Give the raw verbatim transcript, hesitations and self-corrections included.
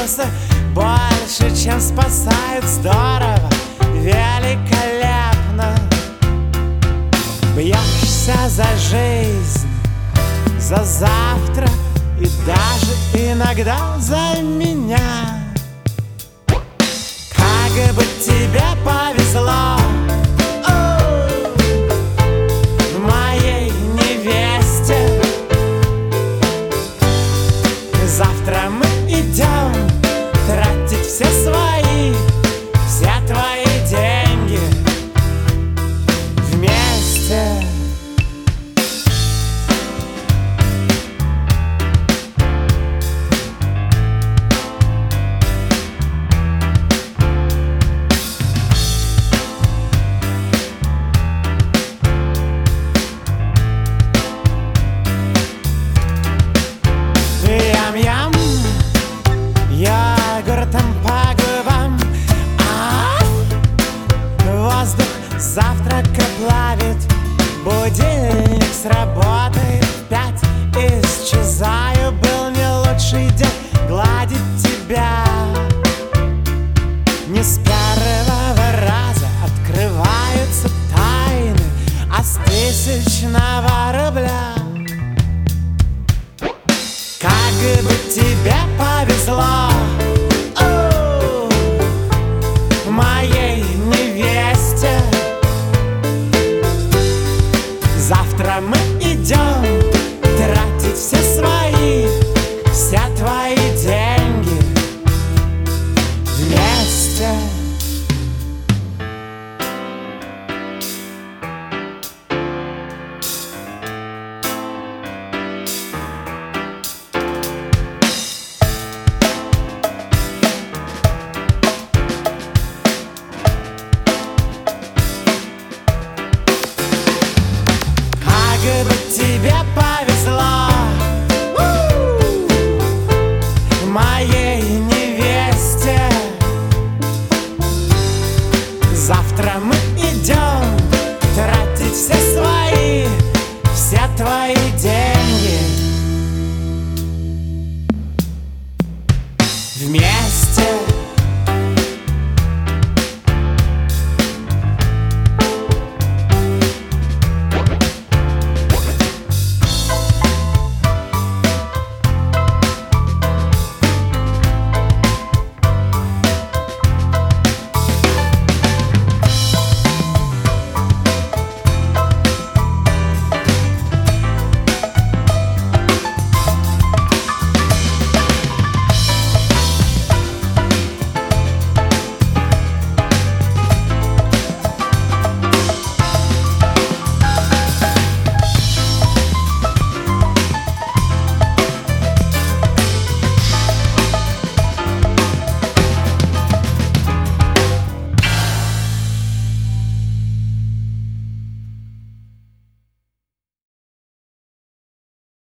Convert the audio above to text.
ресурсы больше, чем спасают. Здорово, великолепно. Бьешься за жизнь, за завтра и даже иногда за меня. Как бы тебе повезло, моей невесте. Завтра мы идем тратить все свои, все твои деньги вместе. Ям-ям, йогуртом по губам, а воздух завтрака плавит. Будильник сработает в пять. Исчезаю, был не лучший день гладить тебя. Не с первого раза открываются тайны, а с тысячного рубля. Как бы тебе повезло, о, моей невесте. Завтра мы идем тратить все свои, все твои деньги вместе. Как бы тебе повезло, моей невесте. Завтра мы идем тратить все свои, все твои деньги вместе.